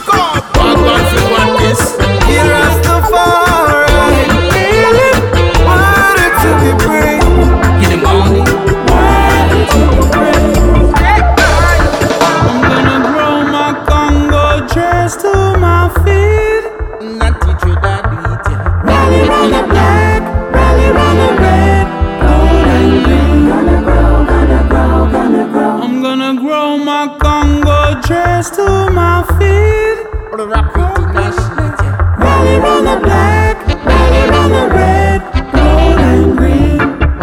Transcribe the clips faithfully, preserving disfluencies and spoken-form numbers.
Walk one for one this. Here Rastafari, wanted to be brave. In the morning, Wanted to be brave. I'm gonna grow my Congo dress to my feet. not teach you that do it. Rally round the black, rally round the red, gold and green. Gonna grow, gonna grow, gonna grow. I'm gonna grow my Congo dress to my feet. Rap it in that shit, yeah. Rally round the black, rally round the red, gold and green.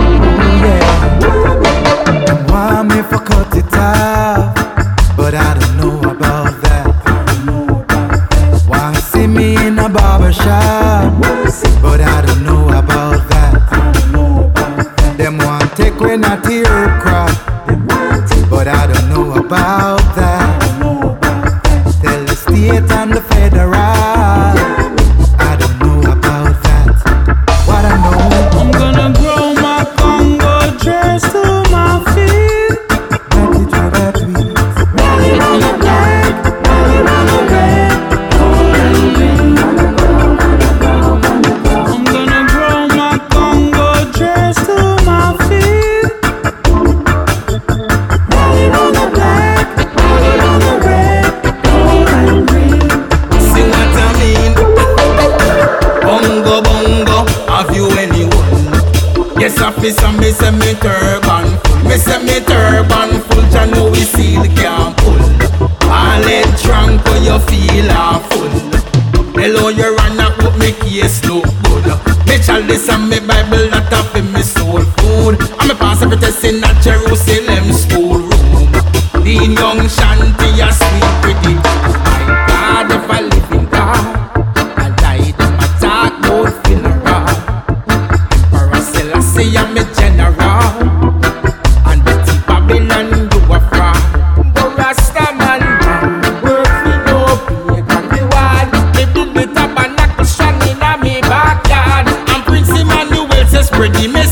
Yeah. And why me for cut it off? But I don't know about that. Why see me in a barber shop? But I don't know about that. Them want take when I tear crop. But I don't know about that. Tell the state and the federal. I don't know about that. What I know, I'm gonna grow my Congo dress to my feet. that it will that we. Rally round the black, rally round the red, gold and green. Gonna grow, gonna grow, gonna grow. I'm gonna grow my Congo dress to my feet. Rally round the black, rally round the red, gold and green. See what I mean? Bongo, bongo, have you anyone? Yes, officer, me say me turban full. Me say me turban full, ya know we seal can't pull. All head drunk, but you feel half full. Hello, you run up, but me case look good. Me chalice and me Bible, that up in me soul food. And me pass every test in that Jerusalem schoolroom. Dean Young Shanty, a sweet pretty. My God, if I live in God, I die them attack, don't funeral. Emperor Selassie, I'm a general. And the T Babylon, you a fraud. The Rastaman, work me no pay, can be wild. Me build the tabernacle, shine in a me backyard. And Prince Emmanuel says, spread the message.